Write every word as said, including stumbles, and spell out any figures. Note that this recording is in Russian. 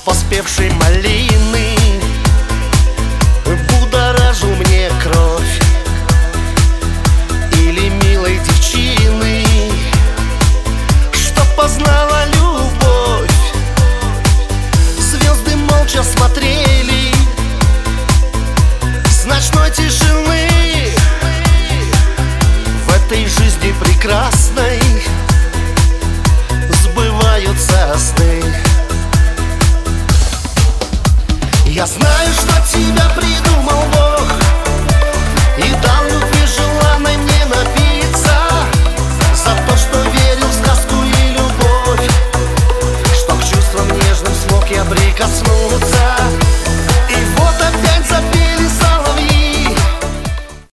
поспевшей малины будоражил мне кровь. Или милой девчины, что познала любовь. Звезды молча смотрели с ночной тишины. В этой жизни прекрасной